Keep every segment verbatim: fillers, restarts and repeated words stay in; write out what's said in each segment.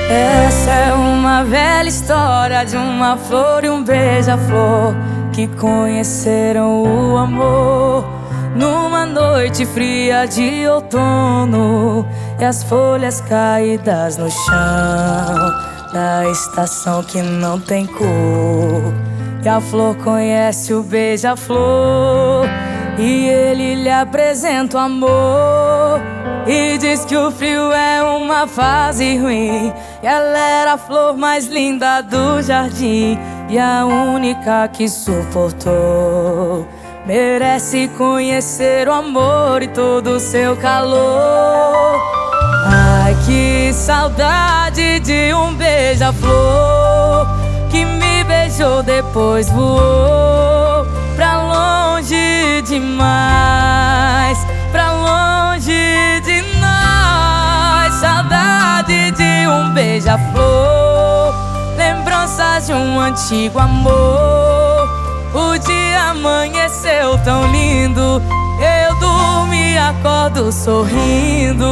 Essa é uma velha história de uma flor e um beija-flor que conheceram o amor numa noite fria de outono, e as folhas caídas no chão da estação que não tem cor. E a flor conhece o beija-flor e ele lhe apresenta o amor, e diz que o frio é uma fase ruim, e ela era a flor mais linda do jardim e a única que suportou. Merece conhecer o amor e todo o seu calor. Ai, que saudade de um beija-flor que me beijou, depois voou pra longe demais, pra longe de nós. Saudade de um beija-flor, lembranças de um antigo amor. O dia amanheceu tão lindo, eu durmo e acordo sorrindo.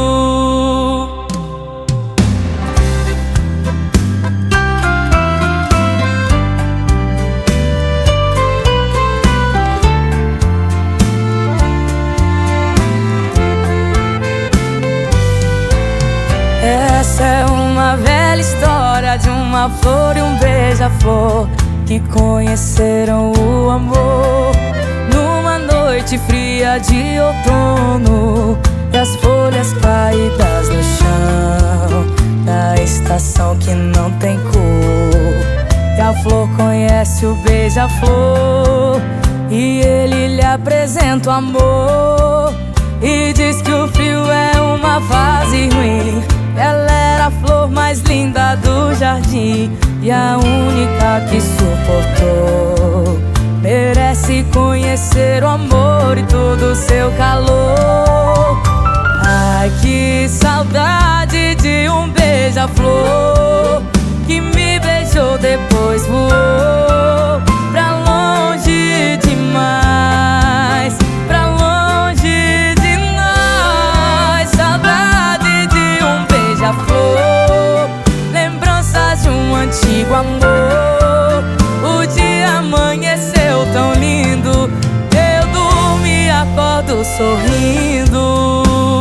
Essa é uma velha história de uma flor e um beija-flor que conheceram o amor numa noite fria de outono, e as folhas caídas no chão da estação que não tem cor. E a flor conhece o beija-flor e ele lhe apresenta o amor, e diz que o frio é uma fase ruim. Ela era a flor mais linda do jardim e a única que suportou. Merece conhecer o amor e todo o seu calor. Ai, que saudade de um beija-flor que me beijou, depois voou pra longe demais, pra longe de nós. Saudade de um beija-flor, lembranças de um antigo amor. O dia amanheceu tão lindo, eu durmo e acordo sorrindo.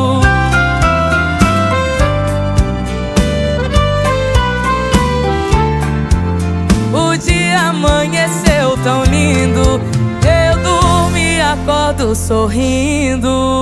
O dia amanheceu tão lindo, eu durmo e acordo sorrindo.